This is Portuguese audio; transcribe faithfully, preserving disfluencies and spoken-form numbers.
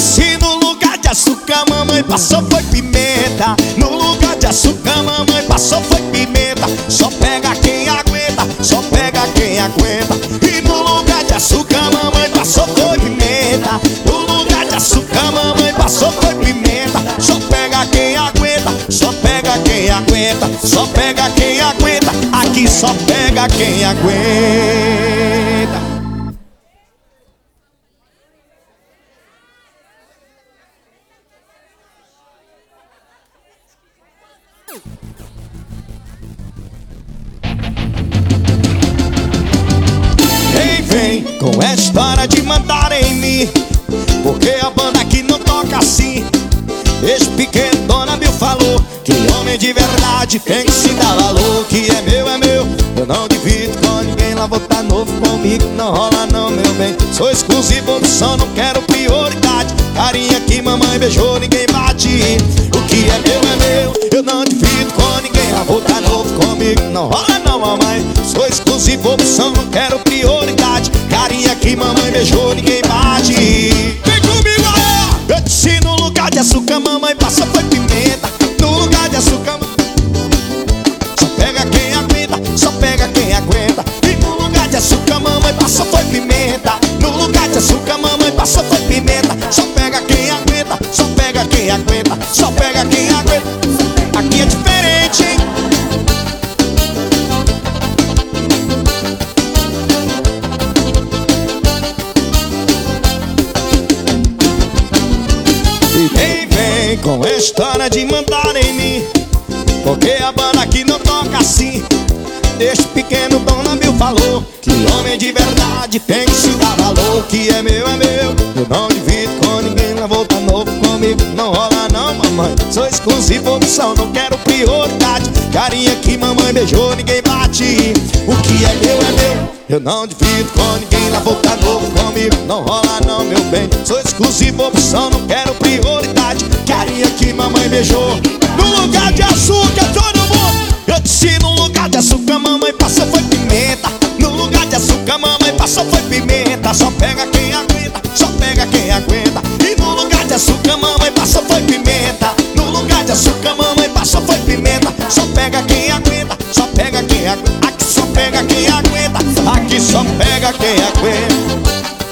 disse no lugar de açúcar, mamãe passou foi pimenta. No lugar de açúcar, mamãe passou foi pimenta. Só pega quem aguenta, só pega quem aguenta. E no lugar de açúcar, mamãe passou foi pimenta. No lugar de açúcar, mamãe passou foi pimenta. Só pega quem aguenta, só pega quem aguenta. Só pega quem aguenta, aqui só pega quem aguenta. Quem vem com essa história de mandar em mim? Porque a banda aqui não toca assim. Esse pequeno Dona Mil falou que homem de verdade tem que se dar valor. Que é meu, é meu, eu não divido com ninguém. Lá vou tá novo comigo, não rola não, meu bem. Sou exclusivo, opção, não quero prioridade. Carinha que mamãe beijou, ninguém bate. O que é meu, é meu, eu não divido com ninguém. Lá vou tá novo comigo, não rola não, mamãe. Sou exclusivo, opção, não quero prioridade. Carinha que mamãe beijou, ninguém bate. Vem comigo aí! Eu disse no lugar de açúcar, mamãe passa foi pimenta. No lugar de açúcar, só pega quem aguenta, só pega quem aguenta. E no lugar de açúcar, mamãe passa foi pimenta. No lugar de açúcar, mamãe passa foi pimenta. Só pega quem aguenta, só pega quem aguenta. Só pega quem aguenta. Aqui é diferente, hein? E quem vem com a história de mandar em mim? Porque a banda aqui não toca assim. Este pequeno Dona Mil falou que homem de verdade tem que se dar valor. Que é meu, é meu, eu não divido com ninguém. Lá vou tá novo comigo, não rola não, mamãe. Sou exclusivo, opção, não quero prioridade. Carinha que mamãe beijou, ninguém bate. O que é meu, é meu, eu não divido com ninguém. Lá vou tá novo comigo, não rola não, meu bem. Sou exclusivo, opção, não quero prioridade. Carinha que mamãe beijou. No lugar de açúcar, todo mundo. Eu disse no lugar de açúcar, mamãe passou foi pimenta. No lugar de açúcar, mamãe passou foi pimenta. Só pega quem aguenta, só pega quem aguenta. E no lugar de açúcar, mamãe passou foi pimenta. No lugar de açúcar, mamãe passou foi pimenta. Só pega quem aguenta, só pega quem aguenta. Aqui só pega quem aguenta, aqui só pega quem aguenta.